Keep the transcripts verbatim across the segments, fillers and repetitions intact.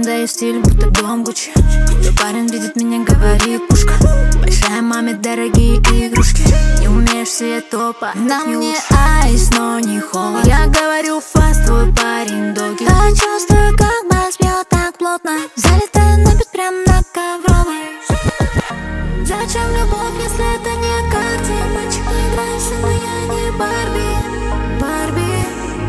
да и стиль, будто дом Гуччи. Твой парень видит меня, говорит пушка. Большая маме дорогие игрушки. Не умеешь себе топа, на мне айс, но не холод. Я говорю фаст, твой парень доги. Я чувствую, как бас бьет так плотно. Залетаю на бит прям на ковровой. Зачем любовь, если это не карте? Мальчик, не играйся, но я не Барби. Барби,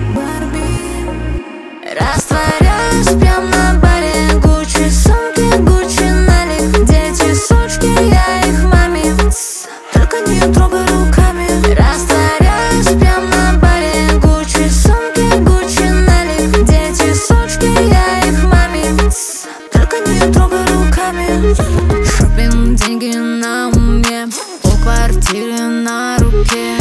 Барби. Растворяюсь прям на баре. Гуччи, сумки, Гуччи, налив. Дети, сучки, я их маме. Только не трогай руками. Растворяюсь прям на баре. Гуччи, сумки, Гуччи, налив. Дети, сучки, я их маме. Только не трогай руками. Шопинг, деньги на уме, у квартиры на руке.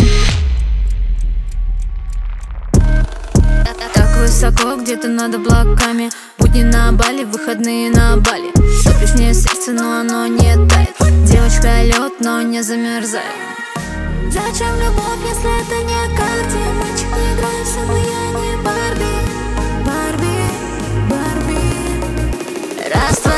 Так высоко, где-то над облаками. Будни на Бали, выходные на Бали. Топишь мне сердце, но оно не тает. Девочка лед, но не замерзает. Зачем любовь, если это не карте? Мальчик, не играйся, но я не Барби. Барби, Барби. Растворяюсь